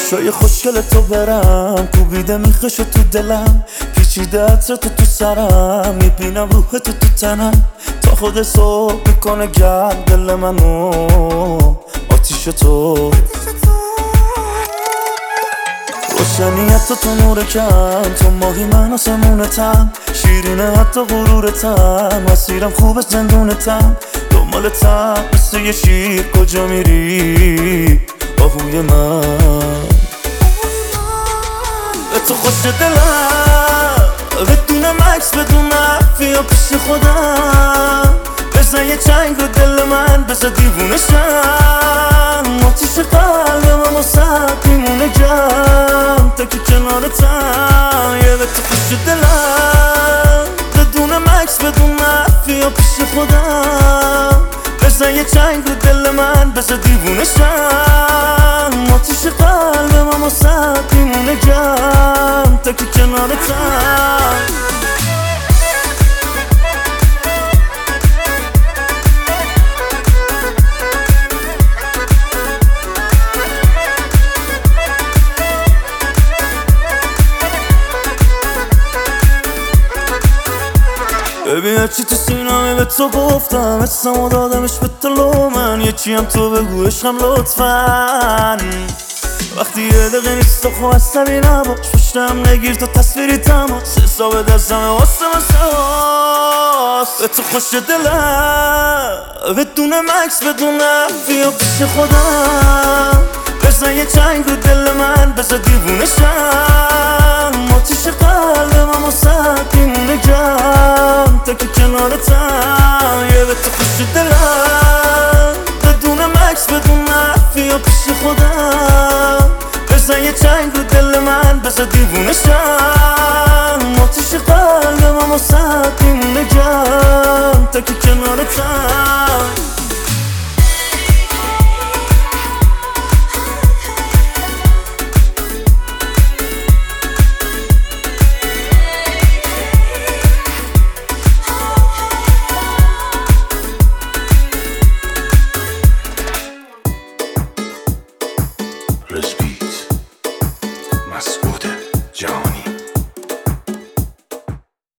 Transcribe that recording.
چشای خوشگل تو برم کوبیده میخش تو دلم، پیچیده عطر تو سرم، میبینم روح تو تنم، تا خود صبح میکنه گرم دل منو آتیش تو. روشنیت تو نور کم، تو ماهی من آسمونتم، شیرینه حتی غرورتم، مسیرم خوبه زندونتم، دنبالتم مثل یه شیر کجا میری آهوی من. به تو خوش دلم بدون مکس بدون بیا پیش خودم، بزن یه چنگ رو دل من بزن دیوونشم، آتیش قلبم واسه میمونه گرم تا که کنارتم. یه به تو خوش دلم بدون مکس بدون بیا پیش خودم، بزن یه چنگ رو دل من بزن دیوونشم، آتیش قلبم واسه میمونه گرم تا که کنارتم. ببین هرچی تو سینمه به تو گفتم، اسمو دادمش به تو من، یکی هم تو بگو عشقم لطفاً. وقتی یه دقیقه نیست تو خواه عصبی نباش، پشتم نگیر تو تصویری تماس، حساب دستمه واسه مساس. به تو خوش دلم بدون مکس بدون بیا پیش خودم، بزن یه چنگ رو دل من بزن دیوونشم، آتیش قلبم واسه میمونه گرم تا که کنارتم. یه به تو خوش دلم بدون مکس بدون بیا پیش خودم، بزن یه چنگ رو دل من بزن دیوونشم، آتیش قلبم واسه میمونه گرم تا که کنارتم.